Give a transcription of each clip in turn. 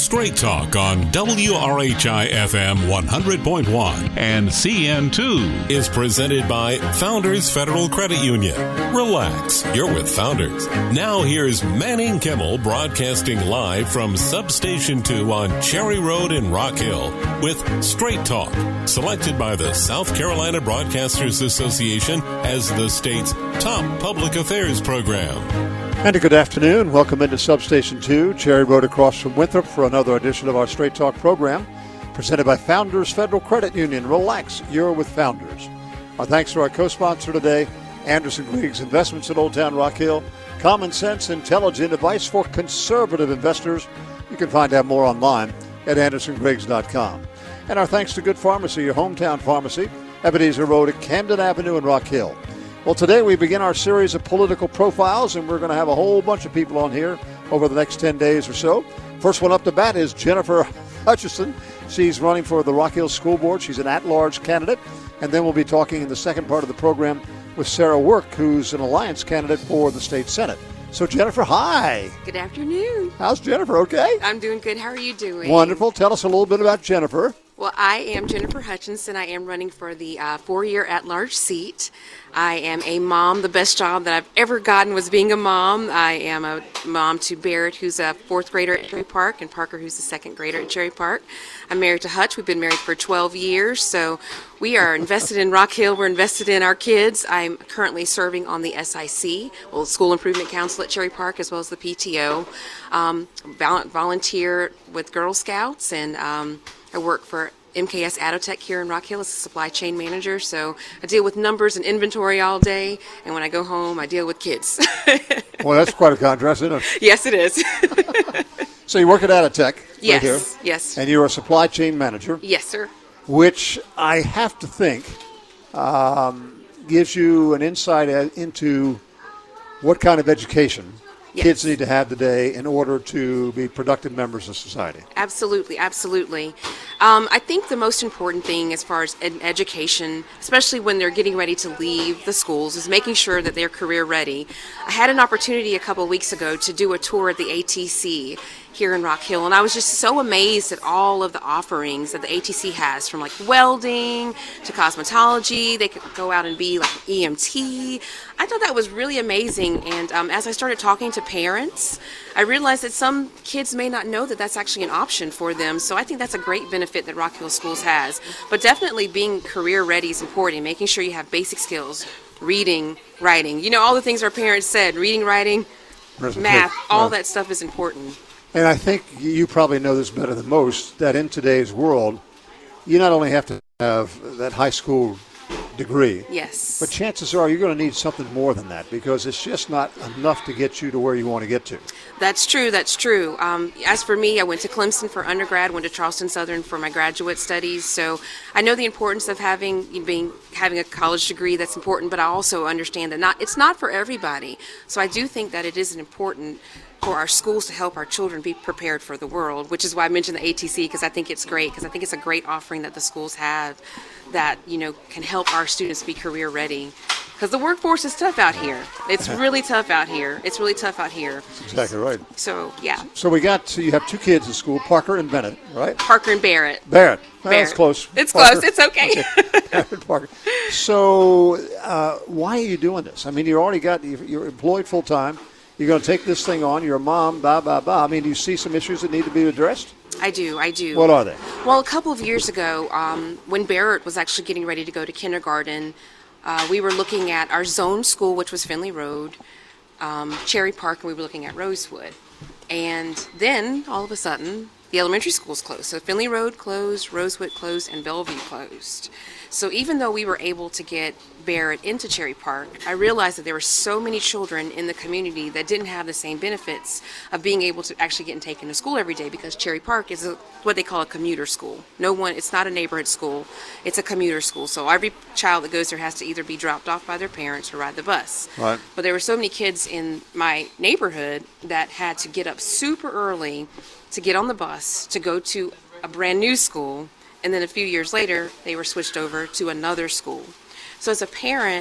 Straight Talk on WRHI FM 100.1 and CN2 is presented by Founders Federal Credit Union. Relax, you're with Founders. Now here's Manning Kimmel broadcasting live from Substation 2 on Cherry Road in Rock Hill with Straight Talk, selected by the South Carolina Broadcasters Association as the state's top public affairs program. And a good afternoon. Welcome into Substation 2, Cherry Road across from Winthrop for another edition of our Straight Talk program, presented by Founders Federal Credit Union. Relax, you're with Founders. Our thanks to our co-sponsor today, Anderson Griggs Investments in Old Town Rock Hill. Common sense, intelligent advice for conservative investors. You can find out more online at andersongriggs.com. And our thanks to Good Pharmacy, your hometown pharmacy, Ebenezer Road at Camden Avenue in Rock Hill. Well, today we begin our series of political profiles, and we're going to have a whole bunch of people on here over the next 10 days or so. First one up to bat is Jennifer Hutchison. She's running for the Rock Hill School Board. She's an at-large candidate. And then we'll be talking in the second part of the program with Sarah Work, who's an alliance candidate for the state senate. So, Jennifer, hi. Good afternoon. How's Jennifer? Okay? I'm doing good. How are you doing? Wonderful. Tell us a little bit about Jennifer. Well, I am Jennifer Hutchinson. I am running for the four-year at-large seat. I am a mom. The best job that I've ever gotten was being a mom. I am a mom to Barrett, who's a fourth grader at Cherry Park, and Parker, who's a second grader at Cherry Park. I'm married to Hutch. We've been married for 12 years, so we are invested in Rock Hill. We're invested in our kids. I'm currently serving on the SIC, School Improvement Council at Cherry Park, as well as the PTO. Volunteer with Girl Scouts, and I work for MKS Attotech here in Rock Hill as a supply chain manager, so I deal with numbers and inventory all day, and when I go home, I deal with kids. Well, that's quite a contrast, isn't it? Yes, it is. So you work at Attotech yes, right here. Yes. And you're a supply chain manager. Yes, sir. Which I have to think gives you an insight into what kind of education kids need to have today in order to be productive members of society. Absolutely, absolutely. I think the most important thing as far as education, especially when they're getting ready to leave the schools, is making sure that they're career ready. I had an opportunity a couple of weeks ago to do a tour at the ATC here in Rock Hill, and I was just so amazed at all of the offerings that the ATC has, from like welding to cosmetology. They could go out and be like EMT. I thought that was really amazing, and as I started talking to parents, I realized that some kids may not know that that's actually an option for them, so I think that's a great benefit that Rock Hill Schools has. But definitely being career ready is important, making sure you have basic skills, reading, writing, all the things our parents said, reading, writing, math, all that stuff is important. And I think you probably know this better than most, that in today's world, you not only have to have that high school degree, yes, but chances are you're going to need something more than that, because it's just not enough to get you to where you want to get to. That's true. As for me, I went to Clemson for undergrad, went to Charleston Southern for my graduate studies, so I know the importance of having a college degree. That's important, but I also understand that it's not for everybody. So I do think that it is important for our schools to help our children be prepared for the world, which is why I mentioned the ATC, because I think it's great, because I think it's a great offering that the schools have that, can help our students be career ready. Because the workforce is tough out here. It's really tough out here. That's exactly right. So, yeah. So you have two kids in school, Parker and Bennett, right? Parker and Barrett. That's close. It's Parker. close. It's okay. Barrett, Parker. So why are you doing this? I mean, you're employed full time. You're going to take this thing on. You're a mom, blah, blah, blah. I mean, do you see some issues that need to be addressed? I do. What are they? Well, a couple of years ago, when Barrett was actually getting ready to go to kindergarten, we were looking at our zone school, which was Finley Road, Cherry Park, and we were looking at Rosewood. And then, all of a sudden, the elementary schools closed. So Finley Road closed, Rosewood closed, and Bellevue closed. So even though we were able to get Barrett into Cherry Park, I realized that there were so many children in the community that didn't have the same benefits of being able to actually get taken to school every day, because Cherry Park is what they call a commuter school. It's not a neighborhood school, it's a commuter school. So every child that goes there has to either be dropped off by their parents or ride the bus. Right. But there were so many kids in my neighborhood that had to get up super early to get on the bus to go to a brand new school, and then a few years later they were switched over to another school. So as a parent,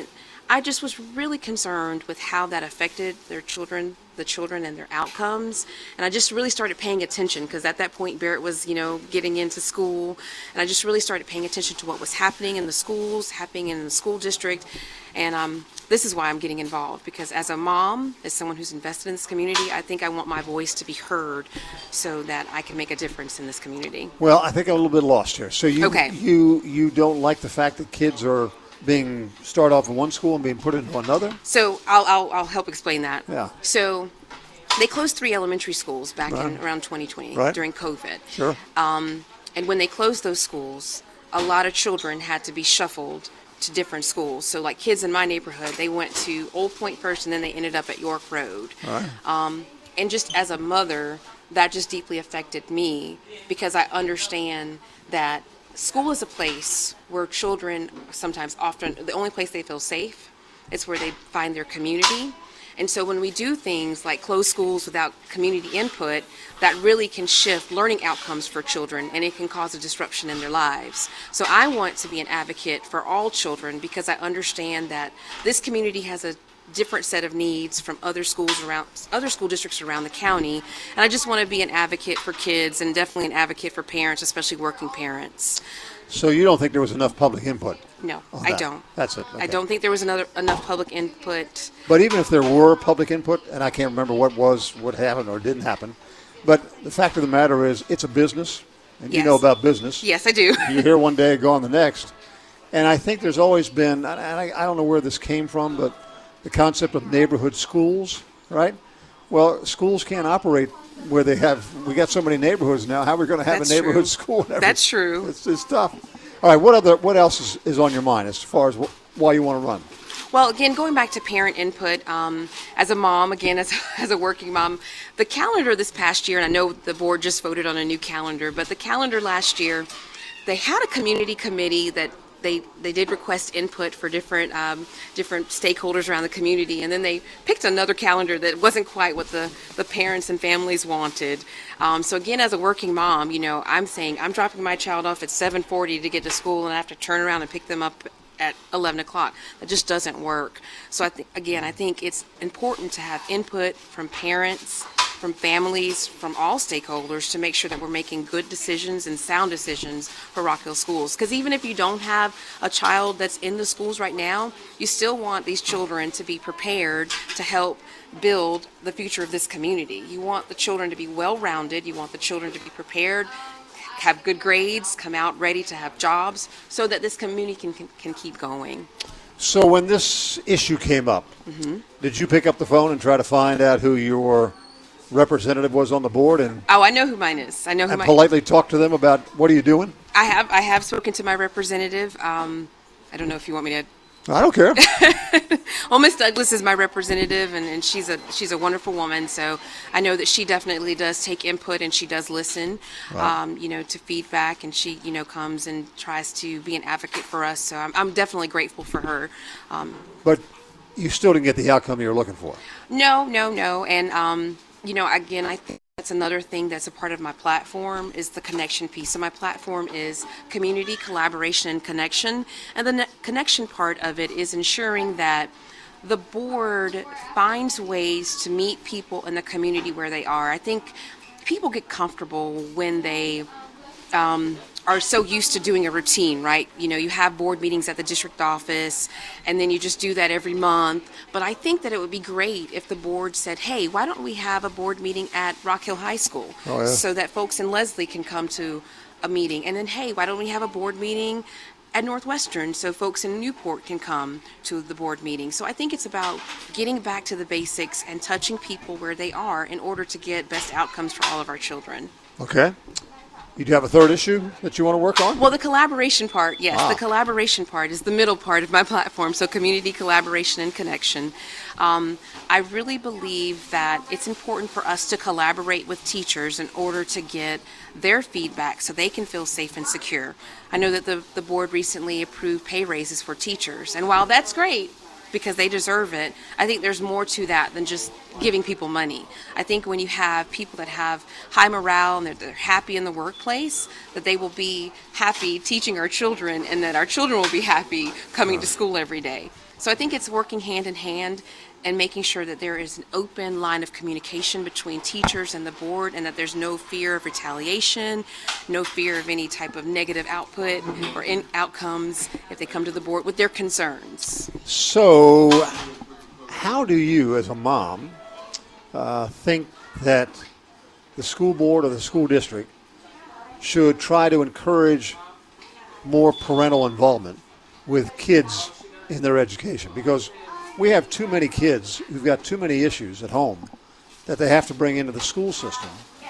I just was really concerned with how that affected the children and their outcomes. And I just really started paying attention because at that point Barrett was, getting into school. And I just really started paying attention to what was happening in the schools, happening in the school district. And this is why I'm getting involved, because as a mom, as someone who's invested in this community, I think I want my voice to be heard so that I can make a difference in this community. Well, I think I'm a little bit lost here. So Okay. you don't like the fact that kids are being start off in one school and being put into another? So I'll help explain that. Yeah. So they closed 3 elementary schools back in around 2020 during COVID. Sure. And when they closed those schools, a lot of children had to be shuffled to different schools. So like kids in my neighborhood, they went to Old Point first and then they ended up at York Road. All right. And just as a mother, that just deeply affected me because I understand that school is a place where children often, the only place they feel safe is where they find their community. And so when we do things like close schools without community input, that really can shift learning outcomes for children and it can cause a disruption in their lives. So I want to be an advocate for all children because I understand that this community has a different set of needs from other school districts around the county. And I just want to be an advocate for kids and definitely an advocate for parents, especially working parents. So you don't think there was enough public input? No, on I that? don't. That's it. Okay. I don't think there was enough public input. But even if there were public input, and I can't remember what happened or didn't happen, but the fact of the matter is it's a business, and you Yes. know about business. Yes, I do. You're here one day, gone the next. And I think there's always been, and I don't know where this came from, but the concept of neighborhood schools, right? Well, schools can't operate where we got so many neighborhoods now. How are we going to have That's a neighborhood true. school? And everything? That's true. It's tough. All right, what else is on your mind as far as why you want to run? Well, again, going back to parent input, as a mom, again, as a working mom, the calendar this past year, and I know the board just voted on a new calendar, but the calendar last year, they had a community committee that they did request input for different stakeholders around the community, and then they picked another calendar that wasn't quite what the parents and families wanted. So again, as a working mom, I'm saying I'm dropping my child off at 7:40 to get to school, and I have to turn around and pick them up at 11 o'clock. That just doesn't work. So I think it's important to have input from parents, from families, from all stakeholders to make sure that we're making good decisions and sound decisions for Rock Hill schools. Because even if you don't have a child that's in the schools right now, you still want these children to be prepared to help build the future of this community. You want the children to be well-rounded. You want the children to be prepared, have good grades, come out ready to have jobs so that this community can keep going. So when this issue came up, did you pick up the phone and try to find out who your representative was on the board and I know who mine is. politely talk to them about what are you doing? I have spoken to my representative. I don't know if you want me to. I don't care. Well, Miss Douglas is my representative, and she's a wonderful woman. So I know that she definitely does take input and she does listen, Right. to feedback, and she comes and tries to be an advocate for us. So I'm definitely grateful for her. But you still didn't get the outcome you were looking for. No, and again, I think that's another thing that's a part of my platform is the connection piece. So my platform is community, collaboration, and connection. And the connection part of it is ensuring that the board finds ways to meet people in the community where they are. I think people get comfortable when they are so used to doing a routine, right? You have board meetings at the district office, and then you just do that every month. But I think that it would be great if the board said, hey, why don't we have a board meeting at Rock Hill High School so that folks in Leslie can come to a meeting? And then, hey, why don't we have a board meeting at Northwestern so folks in Newport can come to the board meeting? So I think it's about getting back to the basics and touching people where they are in order to get best outcomes for all of our children. Okay. You do have a third issue that you want to work on? Well, the collaboration part, yes. The collaboration part is the middle part of my platform, so community collaboration and connection. I really believe that it's important for us to collaborate with teachers in order to get their feedback so they can feel safe and secure. I know that the board recently approved pay raises for teachers, and while that's great, because they deserve it, I think there's more to that than just giving people money. I think when you have people that have high morale and they're happy in the workplace, that they will be happy teaching our children and that our children will be happy coming to school every day. So I think it's working hand in hand and making sure that there is an open line of communication between teachers and the board, and that there's no fear of retaliation, no fear of any type of negative output or outcomes if they come to the board with their concerns. So how do you, as a mom, think that the school board or the school district should try to encourage more parental involvement with kids in their education? Because we have too many kids who've got too many issues at home that they have to bring into the school system,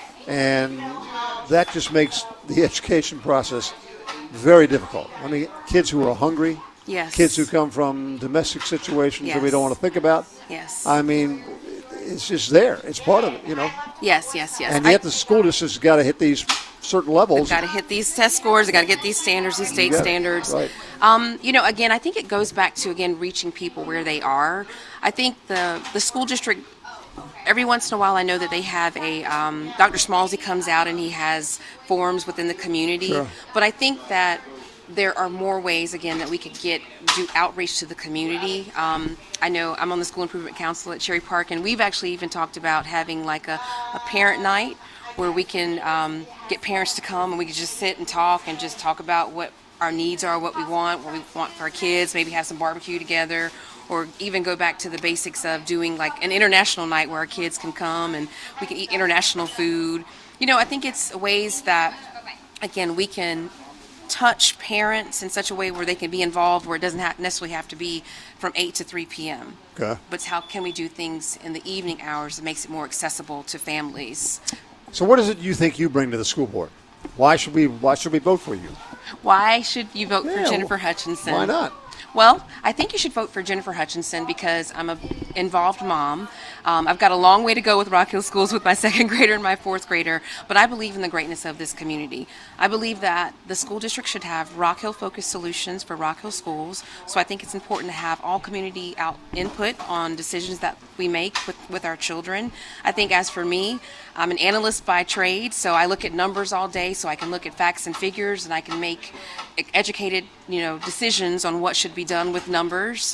and that just makes the education process very difficult. I mean, kids who are hungry, Yes. kids who come from domestic situations that we don't want to think about. Yes. I mean, it's just there. It's part of it, you know. Yes. And yet the school district's got to hit these certain levels. Got to hit these test scores. They got to get these standards, these state standards. Right. Again, I think it goes back to, reaching people where they are. I think the school district, every once in a while, I know that they have a, Dr. Smallsy comes out and he has forums within the community. Sure. But I think that there are more ways, again, that we could do outreach to the community. I know I'm on the School Improvement Council at Cherry Park, and we've actually even talked about having like a parent night where we can get parents to come and we can just sit and talk about what our needs are, what we want for our kids, maybe have some barbecue together, or even go back to the basics of doing like an international night where our kids can come and we can eat international food. I think it's ways that, again, we can touch parents in such a way where they can be involved, where it doesn't necessarily have to be from 8 to 3 p.m. Okay. But how can we do things in the evening hours that makes it more accessible to families? So what is it you think you bring to the school board? Why should we vote for you? Why should you vote for Jennifer Hutchinson? Why not? Well, I think you should vote for Jennifer Hutchinson because I'm an involved mom. I've got a long way to go with Rock Hill Schools with my second grader and my fourth grader, but I believe in the greatness of this community. I believe that the school district should have Rock Hill-focused solutions for Rock Hill schools, so I think it's important to have all community input on decisions that we make with our children. I think as for me, I'm an analyst by trade, so I look at numbers all day, so I can look at facts and figures, and I can make educated, decisions on what should be done with numbers.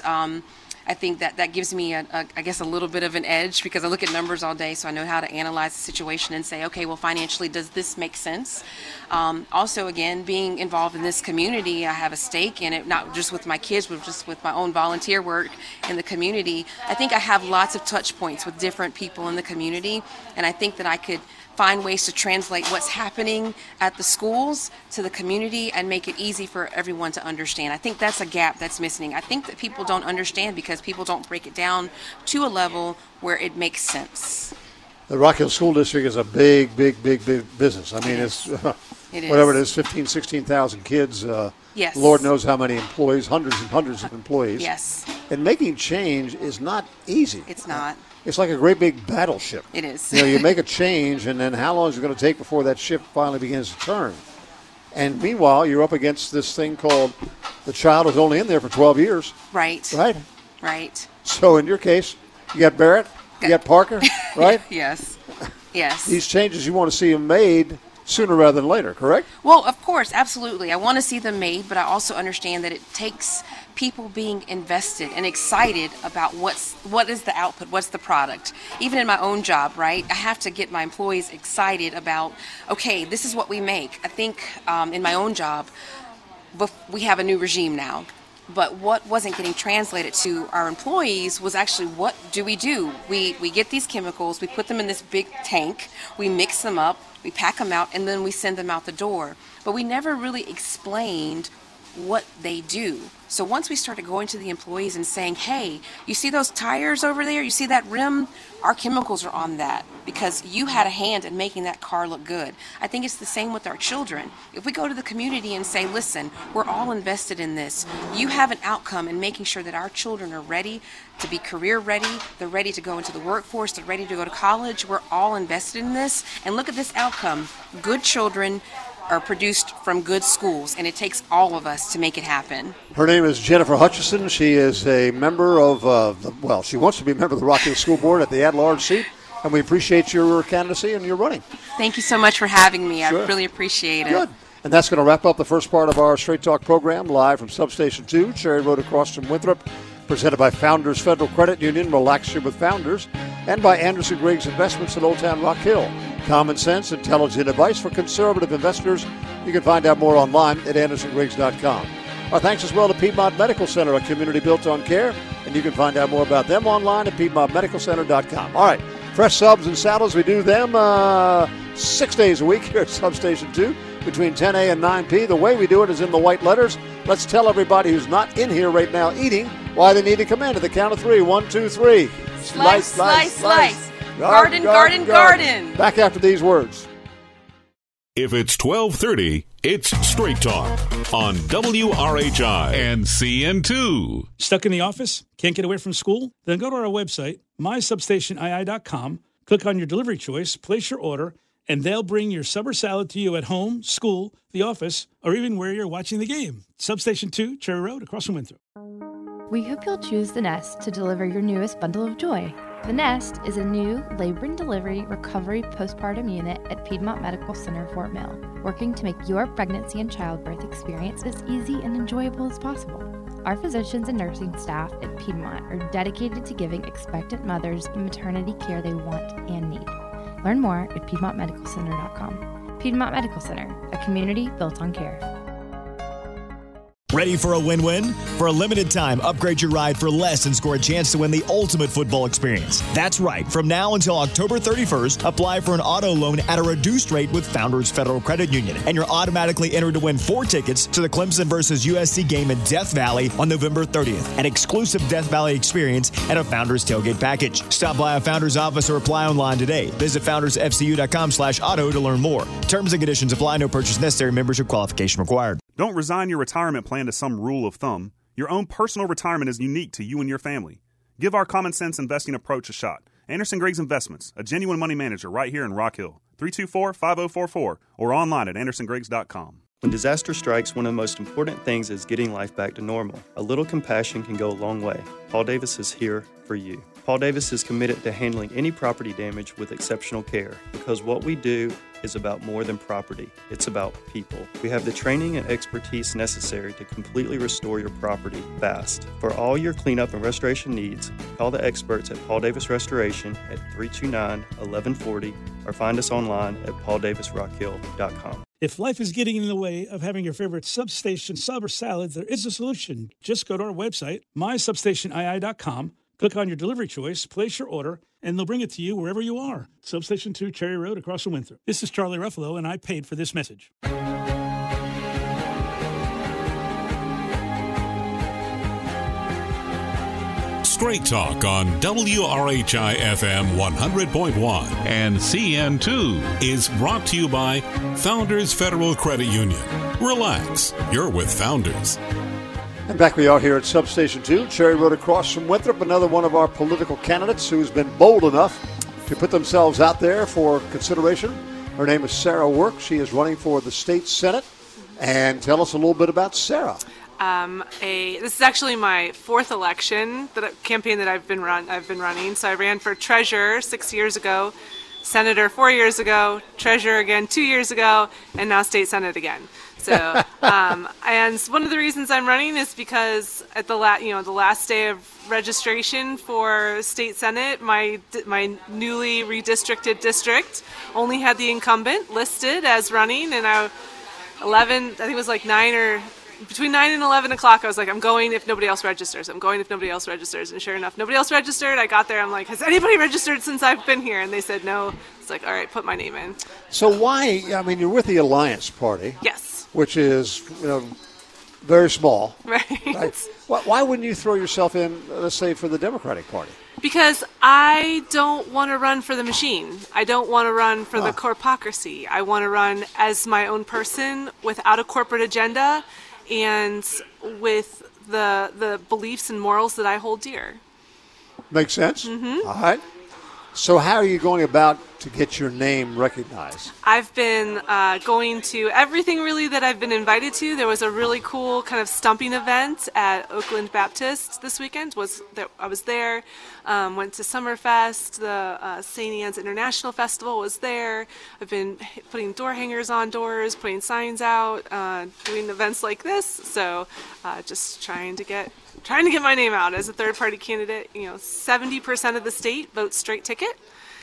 I think that gives me, a little bit of an edge because I look at numbers all day, so I know how to analyze the situation and say, okay, well, financially, does this make sense? Also, again, being involved in this community, I have a stake in it, not just with my kids, but just with my own volunteer work in the community. I think I have lots of touch points with different people in the community, and I think that I could find ways to translate what's happening at the schools to the community and make it easy for everyone to understand. I think that's a gap that's missing. I think that people don't understand because people don't break it down to a level where it makes sense. The Rock Hill School District is a big business. I mean, it's whatever it is, 15,000, 16,000 kids. Yes. Lord knows how many employees, hundreds and hundreds of employees. Yes. And making change is not easy. It's not. It's like a great big battleship. It is. You make a change, and then how long is it going to take before that ship finally begins to turn? And meanwhile, you're up against this thing called the child is only in there for 12 years. Right. Right? Right. So in your case, you got Barrett, you got Parker, right? Yes. Yes. These changes you want to see them made sooner rather than later, correct? Well, of course, absolutely. I want to see them made, but I also understand that it takes people being invested and excited about what is the output, what's the product. Even in my own job, right? I have to get my employees excited about, okay, this is what we make. I think in my own job, we have a new regime now. But what wasn't getting translated to our employees was actually what do? We get these chemicals, we put them in this big tank, we mix them up, we pack them out, and then we send them out the door. But we never really explained what they do. So once we started going to the employees and saying, hey, you see those tires over there? You see that rim? Our chemicals are on that because you had a hand in making that car look good. I think it's the same with our children. If we go to the community and say, listen, we're all invested in this. You have an outcome in making sure that our children are ready to be career ready. They're ready to go into the workforce. They're ready to go to college. We're all invested in this. And look at this outcome. Good children are produced from good schools, and it takes all of us to make it happen. Her name is Jennifer Hutchinson. She is a member of, she wants to be a member of the Rock Hill School Board at the at-large seat, and we appreciate your candidacy and your running. Thank you so much for having me. Sure. I really appreciate it. Good. And that's going to wrap up the first part of our Straight Talk program, live from Substation 2, Cherry Road across from Winthrop. presented by Founders Federal Credit Union, Relax You with Founders, and by Anderson Griggs Investments in Old Town Rock Hill. Common sense, intelligent advice for conservative investors. You can find out more online at andersongriggs.com. Our thanks as well to Piedmont Medical Center, a community built on care, and you can find out more about them online at piedmontmedicalcenter.com. All right, fresh subs and saddles, we do them 6 days a week here at Substation 2 between 10A and 9P. The way we do it is in the white letters. Let's tell everybody who's not in here right now eating why they need to come in at the count of three. 1, 2, 3. Slice, slice, slice. Garden, garden, garden. Back after these words. If it's 12:30, it's Straight Talk on WRHI and CN2. Stuck in the office? Can't get away from school? Then go to our website, mysubstationii.com, click on your delivery choice, place your order, and they'll bring your summer salad to you at home, school, the office, or even where you're watching the game. Substation 2, Cherry Road, across from Winthrop. We hope you'll choose The Nest to deliver your newest bundle of joy. The Nest is a new labor and delivery recovery postpartum unit at Piedmont Medical Center, Fort Mill, working to make your pregnancy and childbirth experience as easy and enjoyable as possible. Our physicians and nursing staff at Piedmont are dedicated to giving expectant mothers the maternity care they want and need. Learn more at piedmontmedicalcenter.com. Piedmont Medical Center, a community built on care. Ready for a win-win? For a limited time, upgrade your ride for less and score a chance to win the ultimate football experience. That's right. From now until October 31st, apply for an auto loan at a reduced rate with Founders Federal Credit Union, and you're automatically entered to win 4 tickets to the Clemson vs. USC game in Death Valley on November 30th, an exclusive Death Valley experience and a Founders tailgate package. Stop by a Founders office or apply online today. Visit foundersfcu.com/auto to learn more. Terms and conditions apply. No purchase necessary. Membership qualification required. Don't resign your retirement plan to some rule of thumb. Your own personal retirement is unique to you and your family. Give our common sense investing approach a shot. Anderson Griggs Investments, a genuine money manager right here in Rock Hill. 324-5044 or online at andersongriggs.com. When disaster strikes, one of the most important things is getting life back to normal. A little compassion can go a long way. Paul Davis is here for you. Paul Davis is committed to handling any property damage with exceptional care because what we do is about more than property. It's about people. We have the training and expertise necessary to completely restore your property fast. For all your cleanup and restoration needs, call the experts at Paul Davis Restoration at 329-1140 or find us online at pauldavisrockhill.com. If life is getting in the way of having your favorite Substation sub or salad, there is a solution. Just go to our website, mysubstationii.com, click on your delivery choice, place your order, and they'll bring it to you wherever you are. Substation 2, Cherry Road, across from Winthrop. This is Charlie Ruffalo, and I paid for this message. Straight Talk on WRHI FM 100.1 and CN2 is brought to you by Founders Federal Credit Union. Relax, you're with Founders. And back we are here at Substation 2, Cherry Road across from Winthrop, another one of our political candidates who's been bold enough to put themselves out there for consideration. Her name is Sarah Work. She is running for the state Senate. And tell us a little bit about Sarah. This is actually my 4th election, campaign that I've been running. So I ran for treasurer 6 years ago, senator 4 years ago, treasurer again 2 years ago, and now state senate again. So, and one of the reasons I'm running is because at the last day of registration for state senate, my newly redistricted district only had the incumbent listed as running, and between 9 and 11 o'clock, I was like, I'm going if nobody else registers. And sure enough, nobody else registered. I got there. I'm like, has anybody registered since I've been here? And they said no. It's like, all right, put my name in. So why, you're with the Alliance Party. Yes. Which is, very small. Right. Why wouldn't you throw yourself in, let's say, for the Democratic Party? Because I don't want to run for the machine. I don't want to run for the corpocracy. I want to run as my own person without a corporate agenda and with the beliefs and morals that I hold dear. Makes sense. Mm-hmm. All right. So how are you going about to get your name recognized? I've been going to everything really that I've been invited to. There was a really cool kind of stumping event at Oakland Baptist this weekend. I was there. Went to Summerfest. The St. Anne's International Festival was there. I've been putting door hangers on doors, putting signs out, doing events like this. So just trying to get my name out as a third-party candidate. 70% of the state votes straight ticket.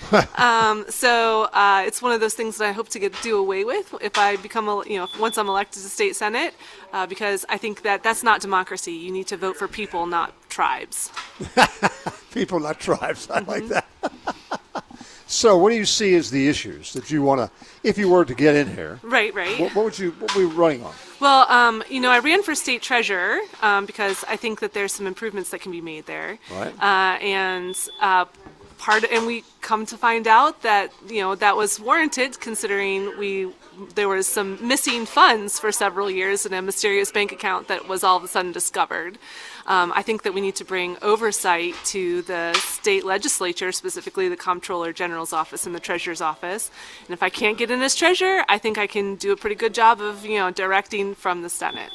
So it's one of those things that I hope to do away with if I become, once I'm elected to state senate, because I think that's not democracy. You need to vote for people, not tribes. People, not tribes. I like that. So what do you see as the issues that you want to, if you were to get in here? Right. What were you running on? Well, I ran for state treasurer because I think that there's some improvements that can be made there. Right. And we come to find out that that was warranted, considering there was some missing funds for several years in a mysterious bank account that was all of a sudden discovered. I think that we need to bring oversight to the state legislature, specifically the Comptroller General's office and the Treasurer's office. And if I can't get in as treasurer, I think I can do a pretty good job of directing from the Senate.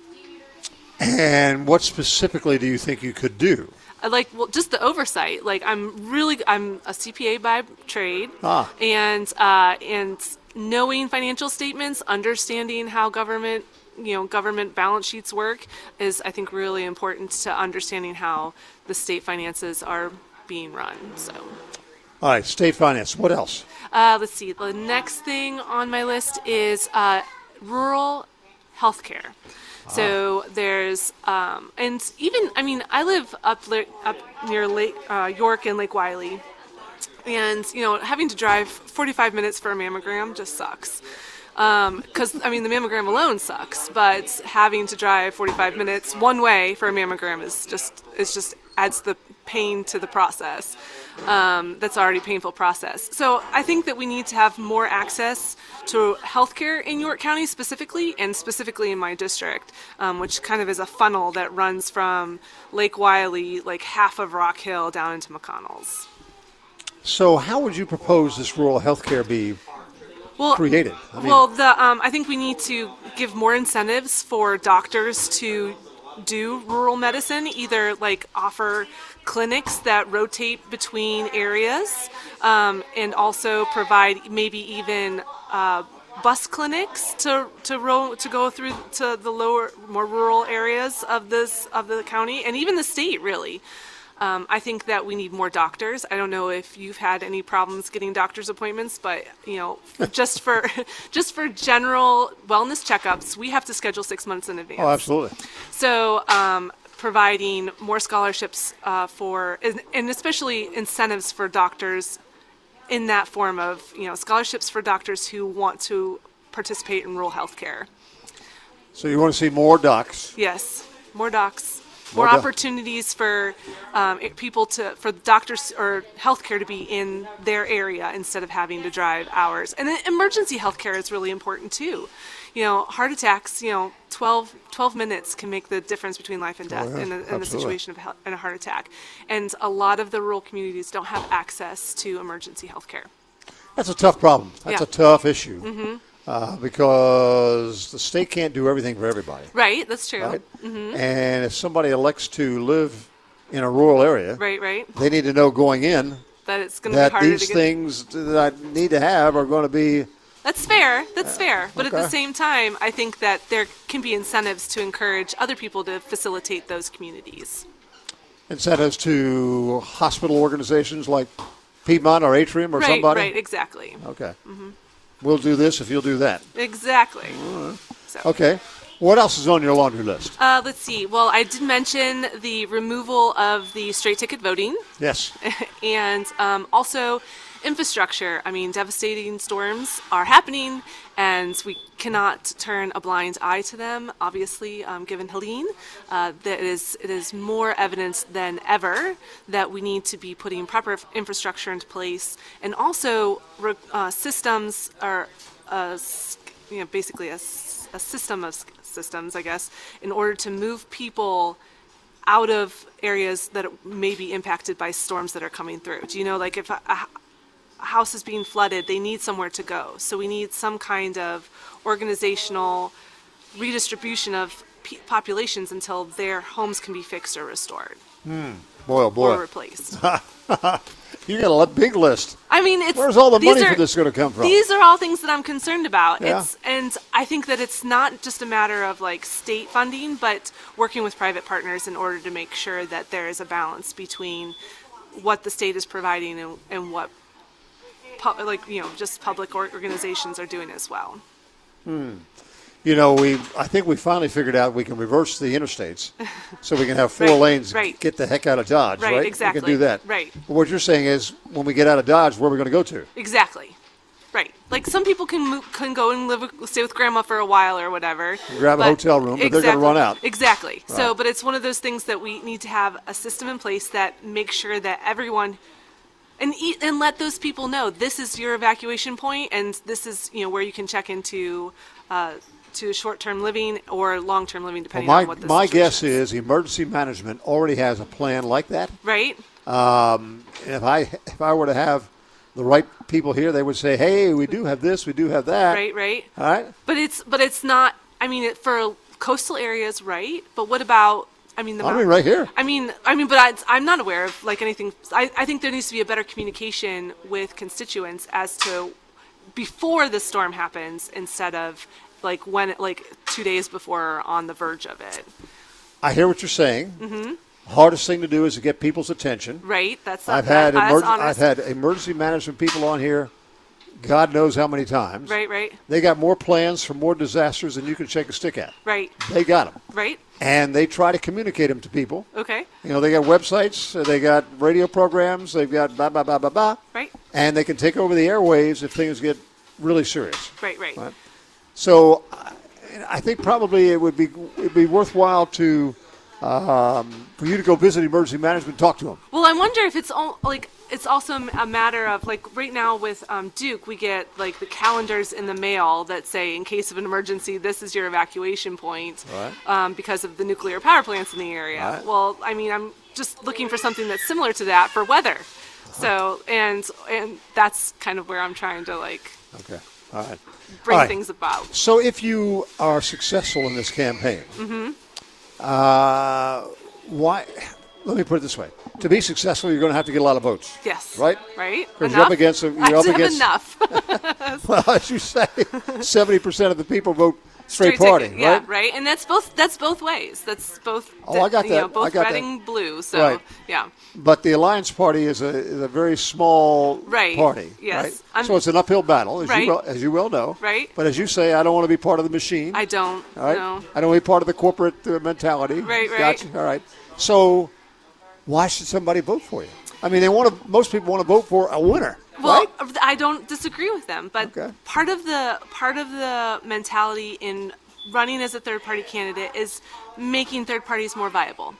And what specifically do you think you could do? Just the oversight. I'm a CPA by trade, and knowing financial statements, understanding how government balance sheets work is, I think, really important to understanding how the state finances are being run. So, all right, state finance. What else? Let's see. The next thing on my list is rural health care. So there's, and even, I live up near Lake York and Lake Wylie, and, having to drive 45 minutes for a mammogram just sucks. Because, the mammogram alone sucks, but having to drive 45 minutes one way for a mammogram is just adds the pain to the process. That's already a painful process. So I think that we need to have more access to healthcare in York County specifically, and specifically in my district, which kind of is a funnel that runs from Lake Wylie, like half of Rock Hill, down into McConnell's. So how would you propose this rural healthcare be created? I think we need to give more incentives for doctors to do rural medicine, either offer clinics that rotate between areas, and also provide maybe even bus clinics to go through to the lower, more rural areas of the county, and even the state, really. I think that we need more doctors. I don't know if you've had any problems getting doctor's appointments, but just for general wellness checkups, we have to schedule 6 months in advance. Oh, absolutely. So providing more scholarships and especially incentives for doctors in that form of scholarships for doctors who want to participate in rural health care. So you want to see more docs? Yes, more docs. More opportunities for for doctors or healthcare to be in their area instead of having to drive hours. And then emergency healthcare is really important too. Heart attacks, 12 minutes can make the difference between life and death in the situation of a heart attack. And a lot of the rural communities don't have access to emergency healthcare. That's a tough problem. That's a tough issue. Mm-hmm. Because the state can't do everything for everybody. Right, that's true. Right? Mm-hmm. And if somebody elects to live in a rural area, right, they need to know going in that it's going to be harder these things that I need to have are going to be. That's fair. But at the same time, I think that there can be incentives to encourage other people to facilitate those communities. Incentives to hospital organizations like Piedmont or Atrium or somebody? Right, exactly. Okay. Mm-hmm. We'll do this if you'll do that. Exactly. Okay. What else is on your laundry list? Let's see. Well, I did mention the removal of the straight ticket voting. Yes. And also infrastructure. Devastating storms are happening, and we cannot turn a blind eye to them. Obviously, given Helene, that it is more evidence than ever that we need to be putting proper infrastructure into place, and also systems are, basically a system of systems, I guess, in order to move people out of areas that may be impacted by storms that are coming through. Do you know, if a house is being flooded, they need somewhere to go. So we need some kind of organizational redistribution of populations until their homes can be fixed or restored. Boy, oh boy. Or replaced. You got a big list. I mean, where's all the money for this going to come from? These are all things that I'm concerned about. Yeah. And I think that it's not just a matter of like state funding, but working with private partners in order to make sure that there is a balance between what the state is providing and what just public organizations are doing as well. You know, I think we finally figured out we can reverse the interstates so we can have four lanes get the heck out of Dodge, right? Exactly. We can do that. Right. But what you're saying is when we get out of Dodge, where are we going to go to? Exactly. Right. Like some people can go and stay with grandma for a while or whatever. Grab a hotel room, but they're going to run out. Exactly. Right. So, but it's one of those things that we need to have a system in place that makes sure that everyone and let those people know this is your evacuation point and this is where you can check into to short-term living or long-term living, depending on what the my situation guess is emergency management already has a plan like that. Right. And if I were to have the right people here, they would say, "Hey, we do have this, we do have that." Right. All right. But it's not. I mean, for coastal areas, right? But what about? Right here. But I'm not aware of like anything. I think there needs to be a better communication with constituents as to before the storm happens instead of like 2 days before or on the verge of it. I hear what you're saying. Mm-hmm. Hardest thing to do is to get people's attention. Right. That's I've had emergency management people on here, God knows how many times. Right. They got more plans for more disasters than you can shake a stick at. Right. They got them. Right. And they try to communicate them to people. Okay. They got websites, they got radio programs, they've got blah, blah, blah, blah, blah. Right. And they can take over the airwaves if things get really serious. Right. So I think probably it'd be worthwhile to for you to go visit emergency management, talk to them. Well, I wonder if it's also a matter of like right now with Duke, we get like the calendars in the mail that say in case of an emergency, this is your evacuation point, because of the nuclear power plants in the area. Right. Well, I mean, I'm just looking for something that's similar to that for weather. So and that's kind of where I'm trying to bring things about. So if you are successful in this campaign, why? Let me put it this way: to be successful, you're going to have to get a lot of votes. Yes. Right. Because you're up against. enough. Well, as you say, 70% of the people vote straight party. Ticket. Yeah. Right. And that's both ways. That's both. I got that. Both red and blue. So yeah. But the Alliance Party is a very small party. Yes. Right? So it's an uphill battle, as you well know. Right. But as you say, I don't want to be part of the machine. I don't. All right. No. I don't want to be part of the corporate mentality. Right. Gotcha. All right. So why should somebody vote for you? I mean, most people want to vote for a winner. Well, right? I don't disagree with them, but part of the mentality in running as a third-party candidate is making third parties more viable.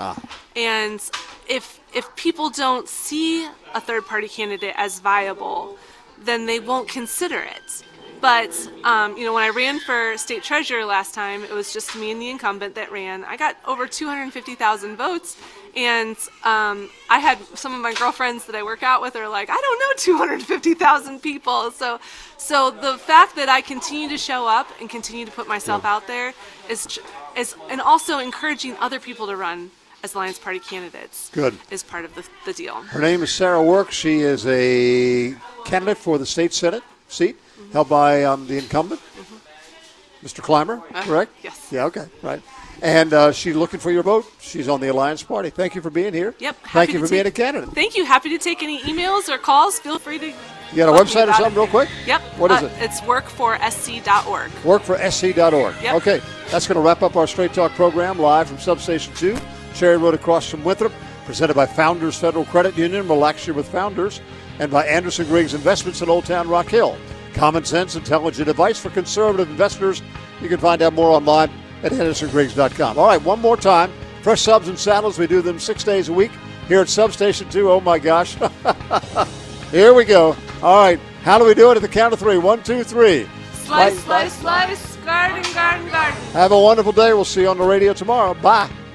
And if people don't see a third-party candidate as viable, then they won't consider it. But, when I ran for state treasurer last time, it was just me and the incumbent that ran. I got over 250,000 votes, and I had some of my girlfriends that I work out with are like, I don't know 250,000 people. So the fact that I continue to show up and continue to put myself out there is and also encouraging other people to run as Alliance Party candidates is part of the deal. Her name is Sarah Work. She is a candidate for the state Senate seat held by the incumbent, Mr. Clymer, correct? Yes. Yeah, okay, right. And she's looking for your vote. She's on the Alliance Party. Thank you for being here. Yep. Thank you for being a candidate. Thank you. Happy to take any emails or calls. Feel free to. You got a website or something real quick? Yep. What is it? It's workforsc.org. Workforsc.org. Yep. Okay. That's going to wrap up our Straight Talk program live from Substation 2, Cherry Road across from Winthrop, presented by Founders Federal Credit Union. Relax you with Founders. And by Anderson Griggs Investments in Old Town Rock Hill. Common sense, intelligent advice for conservative investors. You can find out more online at AndersonGriggs.com. All right, one more time. Fresh subs and saddles. We do them 6 days a week here at Substation 2. Oh, my gosh. Here we go. All right. How do we do it at the count of 3? 1, 2, 3. Slice, slice, slice. Garden, garden, garden. Have a wonderful day. We'll see you on the radio tomorrow. Bye.